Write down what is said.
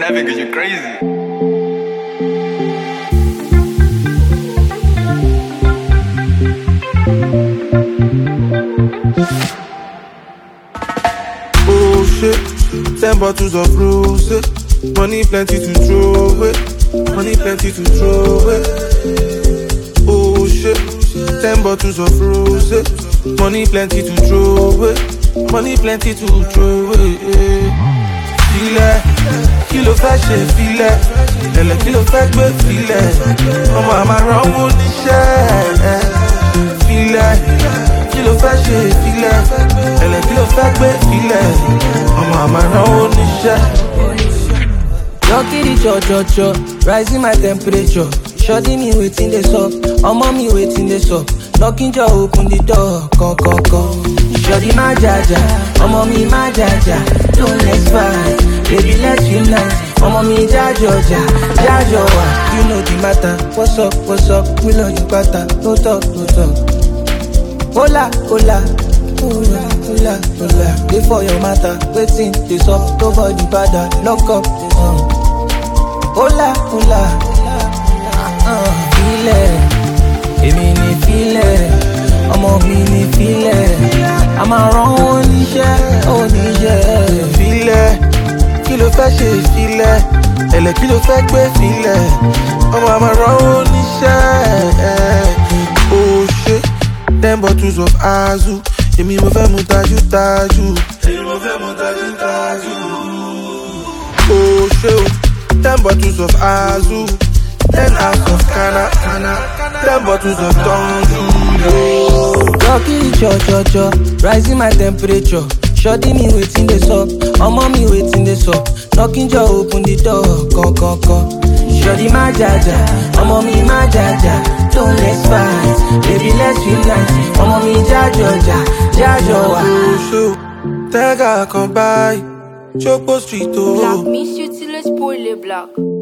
I think you're crazy. Oh shit, 10 bottles of rose. Money plenty to throw away. Money plenty to throw away. Oh shit, 10 bottles of rose. Money plenty to throw away. Money plenty to throw away. Filẹ̀, kí ló fẹ́ ṣe filẹ̀? Ẹ̀lẹ̀ kí ló fẹ́ gbé filẹ̀? Ọmọ àmà ránwó níṣẹ́. Filẹ̀, kí ló fẹ́ ṣe filẹ̀? Ẹ̀lẹ̀ kí ló fẹ́ gbé filẹ̀? Ọmọ àmà ránwó níṣẹ́. Lucky cho, rising my temperature. Shorty me waiting the sup, me waiting the sup. Knocking jaw, open the door, come. Shorty my jaja, me my jaja. Don't let's fight, baby let's unite. Me jaja, you know the matter. What's up, we love you better. No talk. Hola. Before your matter, waiting, this up, nobody bother. Lock up, Hola. Feel èmi ni fílẹ̀, ọmọ mi ni fílẹ̀, a máa rán oníṣẹ́. Filẹ̀, kí ló fẹ́ ṣe filẹ̀? Ẹ̀lẹ̀ kí ló fẹ́ gbé filẹ̀? Ọmọ àmà rán oníṣẹ́. Oh shit, 10 bottles of Azu. Èmi mo fẹ́ mu tájú. Oh shit, 10 bottles of Azu. 10 hours of Kana, 10 bottles of Tonju. Lucky cho, rising my temperature. Shorty me waiting the sup, me waiting the sup. Knocking jaw, open the door, come. Shorty my jaja, me my jaja. Don't let's fight, baby let's unite. Me jaja. Oh shoot, Tega come by, Chopo Street oh. Black, miss you till it's poorly black.